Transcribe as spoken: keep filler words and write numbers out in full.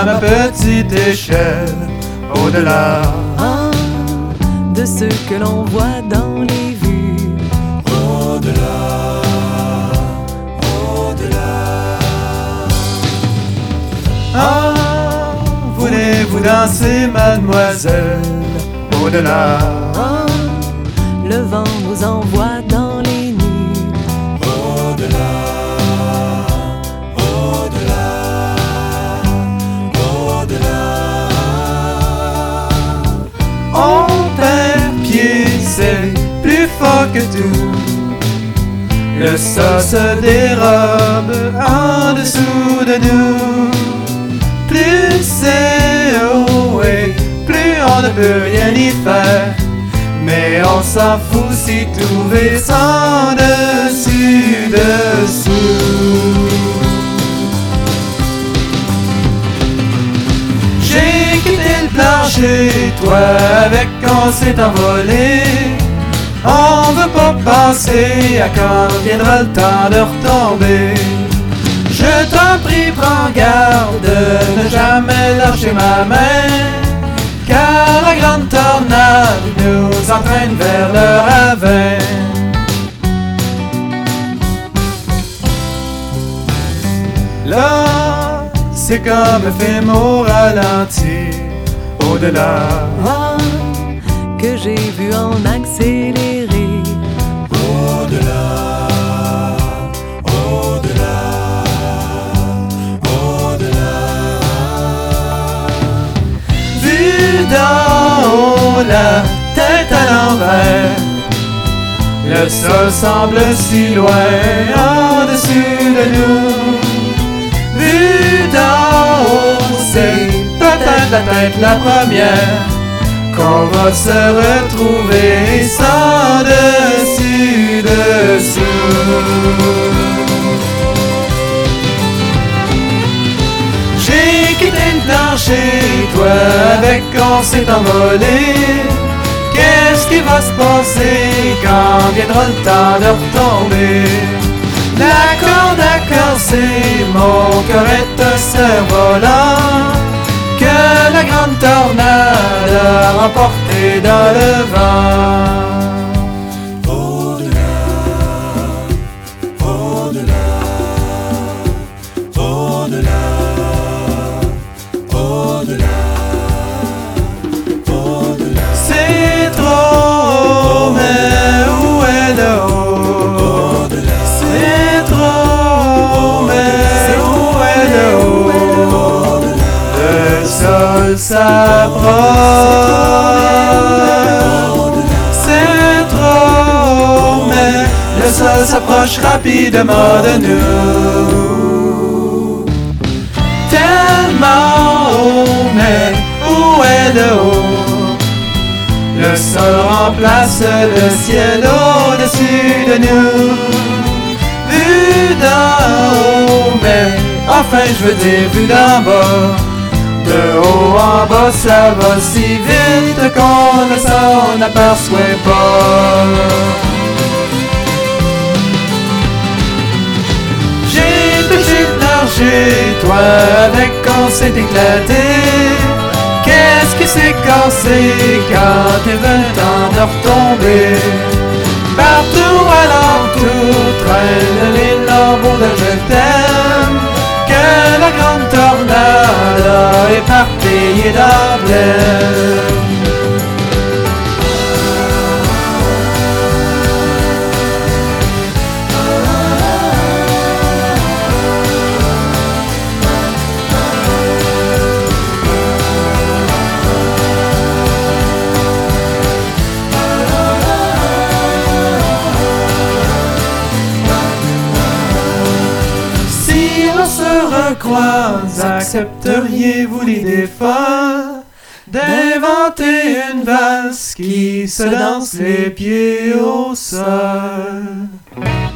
à ma petite échelle, au-delà ah, de ce que l'on voit dans les vues. Au-delà, au-delà. Ah, voulez-vous danser, mademoiselle? Au-delà, Ah, le vent nous envoie dans les nues. au-delà, au-delà, au-delà. On perd pied, c'est plus fort que tout. Le sol se dérobe en dessous de nous. Plus c'est haut et plus on ne peut rien y faire. Mais on s'en fout si tout est sans dessus dessous. J'ai quitté le plancher, toi avec on s'est envolé. On veut pas penser à quand viendra le temps de retomber. Je t'en prie, prends garde de ne jamais lâcher ma main, car la grande tornade nous entraîne vers le ravin. Là, c'est comme un film au ralenti, au-delà. Ah, que j'ai vu en accéléré. Au-delà, au-delà, au-delà. Vu d'en haut, la tête à l'envers, le sol semble si loin en dessus de nous. Vu d'en haut, c'est peut-être la tête la première qu'on va se retrouver sans dessus dessous. J'ai quitté le plancher, toi avec on s'est envolé. Qu'est-ce qui va se passer quand viendra le temps de retomber? D'accord, d'accord, c'est mon cœur est un cerf-volant que la grande tornade a remporté dans le vent. Au-delà, au-delà, au-delà, au-delà, au-delà. C'est trop, mais où est le haut? C'est trop, mais où est le haut? Le sol s'approche, c'est trop, mais le sol s'approche rapidement de nous. Tellement haut, mais où est le haut? Le sol remplace le ciel au-dessus de nous. Vu d'en haut, mais enfin je veux dire vu d'en bas. De haut en bas, ça va si vite qu'on ne s'en aperçoit pas. J'ai touché le plancher, toi avec on s'est éclaté. Qu'est-ce qui s'est cassé quand t'es venu le temps de retomber? Partout alentour traînent les lambeaux de je t'aime, que la grande tornade a éparpillé d'emblème. Recroise, accepteriez-vous l'idée folle d'inventer une valse qui se danse les pieds au sol?